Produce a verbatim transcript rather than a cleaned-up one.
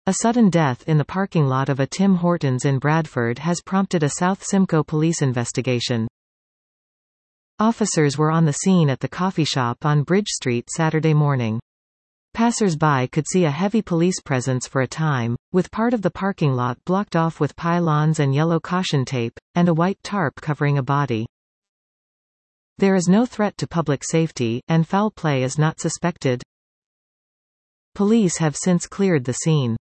A sudden death in the parking lot of a Tim Hortons in Bradford has prompted a South Simcoe police investigation. Officers were on the scene at the coffee shop on Bridge Street Saturday morning. Passers-by could see a heavy police presence for a time, with part of the parking lot blocked off with pylons and yellow caution tape, and a white tarp covering a body. There is no threat to public safety, and foul play is not suspected. Police have since cleared the scene.